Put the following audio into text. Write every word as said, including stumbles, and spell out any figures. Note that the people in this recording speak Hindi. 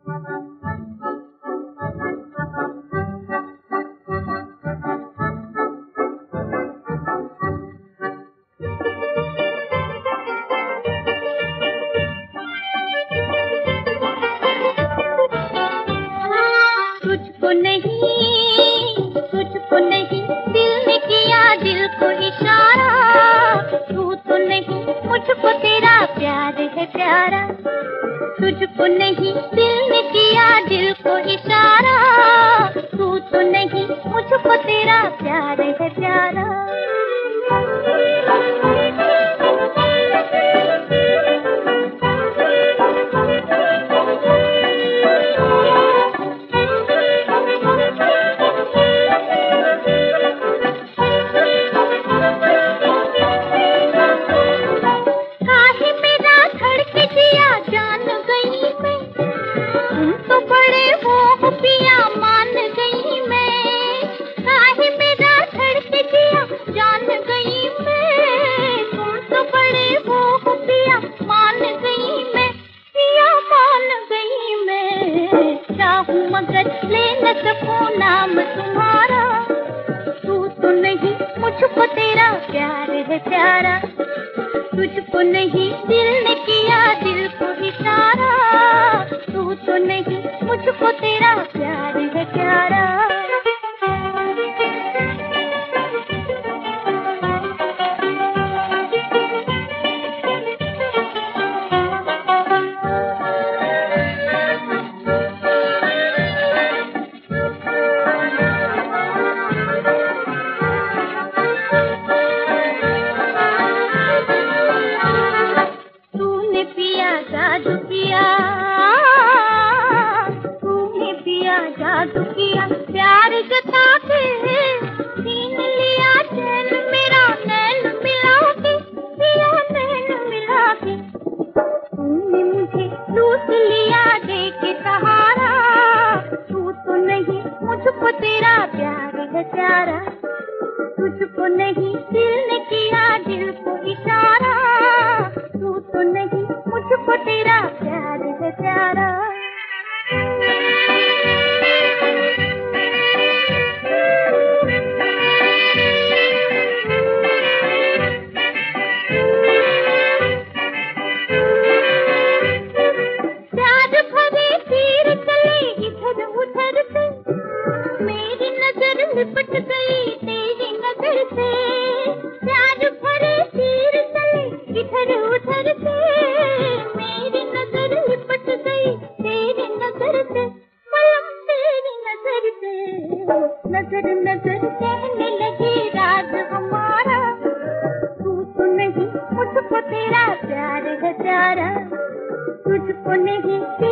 तुझको नहीं, तुझको नहीं, दिल ने किया दिल को इशारा। तू तो नहीं, मुझको तेरा प्यार है प्यारा। तुझको नहीं, दिल ने किया दिल को इशारा। तू तो नहीं, मुझको तेरा प्यार है प्यारा। मगर ले न सकूं नाम तुम्हारा। तू तो नहीं, मुझको तेरा प्यार है प्यारा। तुझको नहीं, दिल ने किया दिल को इशारा। तू तो नहीं, मुझको तेरा प्यार है प्यारा। जादू किया, तूने पिया जादू किया, प्यार जता के छीन लिया चैन मेरा, नैन मिला के पिया, नैन मिला के। तूने मुझे लूट लिया दे के सहारा। तू तो नहीं, मुझको तेरा प्यार है प्यारा। तुझको नहीं, दिल ने किया दिल को इशारा। तू तो नहीं, मुझको तेरा प्यार है प्यारा। प्यार भरे तीर चले इधर उधर से, मेरी नजर लिपट गई तेरी नजर से। प्यार भरे तीर चले इधर उधर से, मेरी नजर लिपट गई तेरी नजर से। पलम तेरी नजर से, नजर नजर कहने लगी राज हमारा। तू तो नहीं, मुझको तेरा प्यार है प्यारा। तुझको नहीं